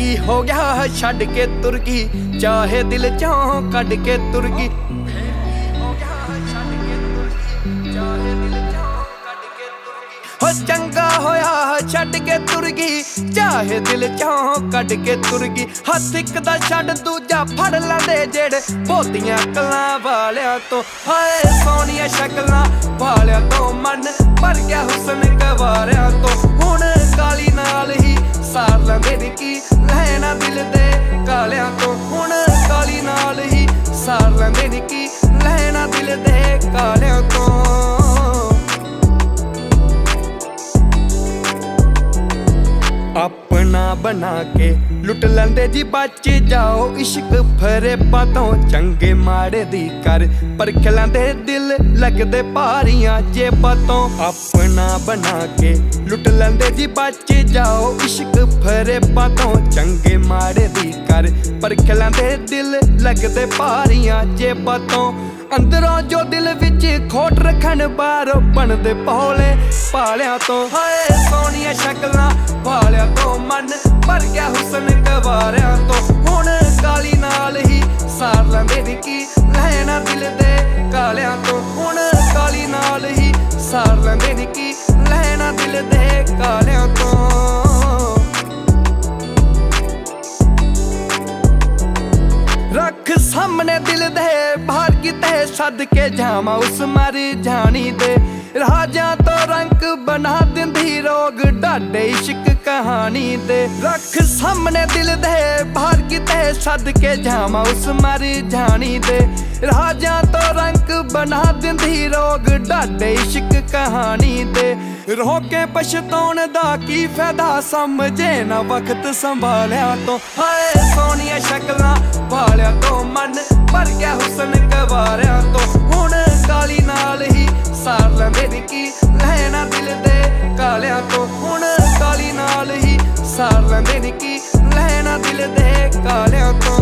की हो गया छड़ के तुर गई, चाहे दिल चों कड़ के तुर गई। हो चंगा होया छड़ के तुर गई, चाहे दिल चों कड़ के तुर गई। हथ इक दा छड़ दूजा फड़ लांदे जेड़े बहुतियां कलां वालियां तो। हाय सोहणियां शक्लां वालियां तो मन भर गया हुसन गवारियां तो। हुण काली नाल ही सार लैंदे नी की लैना दिल दे कालियां तो। हुण काली नाल ही सार लैंदे नी की लैना दिल दे कालियां तो। अपना बना के लुट लेंदे जी बच जाओ इश्क फरेबा तो। चंगे माड़े दी कर परख लेंदे दिल लगदे भारियां जेबां तो। अपना बना के लुट लेंदे जी बच जाओ इश्क फरेबा तो। चंगे माड़े दी कर परख लेंदे दिल लगदे भारियां जेबां तो। अंदरों जो दिल विच खोट रखन बाहरों बनदे भोले भालियां तो। हाय सोहणियां शक्लां वालियां तो मन भर गया हुसन गवारियां तो। हुण काली नाल ही सार लैंदे नी की लैना दिल दे कालियां तो। हुण काली नाल ही सार लैंदे नी की लैना दिल दे कालियां तो। रख सामने दिल दे बाहर किते सद के जावा उस मर जानी दे। राजा तो रंग बना दिंदी रोग डाडे इश्क कहानी दे। रख सामने दिल दे बाहर किते सद के जावा उस मर जानी दे। राजा तो रंग बना दिंदी रोग डाडे इश्क कहानी दे। रो के पछताउण दा की फायदा समझे ना वक्त संभालिया तो। हाय सोहणियां शक्लां वालियां तो मन भर गया हुसन गवारियां तो। हुण काली नाल ही सार लैंदे नी की लैना दिल दे कालियां तो। हुण काली नाल ही सार लैंदे नी की लैना दिल दे कालियां तो।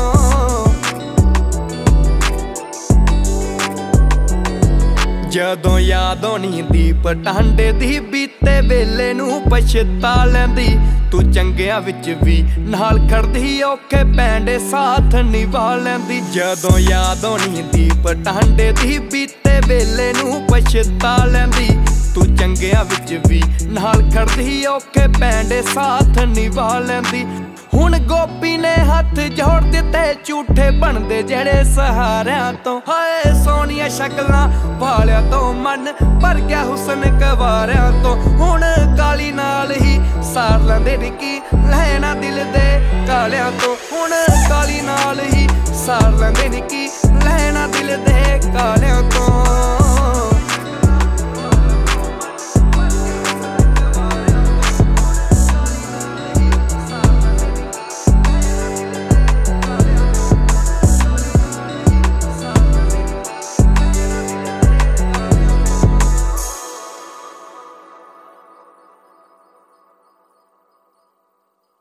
जदों याद होनी दीप टांडे दी बीते वेले नूं पछता लैंदी। तू चंगियां विच भी नाल खड़दी औखे पैंडे साथ निभा लैंदी। जदों याद होनी दीप टांडे दी बीते वेले नूं पछता लैंदी। तू चंगियां विच भी नाल खड़दी औखे पैंडे साथ निभा लैंदी। हुण गोपी ने हथ जोड़ दिते झूठे बनदे जेड़े सहारियां तो। हाय सोहणियां शक्लां वालियां तो मन भर गया हुसन गवारियां तो। हुण काली नाल ही सार लैंदे नी की लैना दिल दे कालियां तो। हुण काली नाल ही सार लैंदे नी की लैना दिल दे कालियां तो।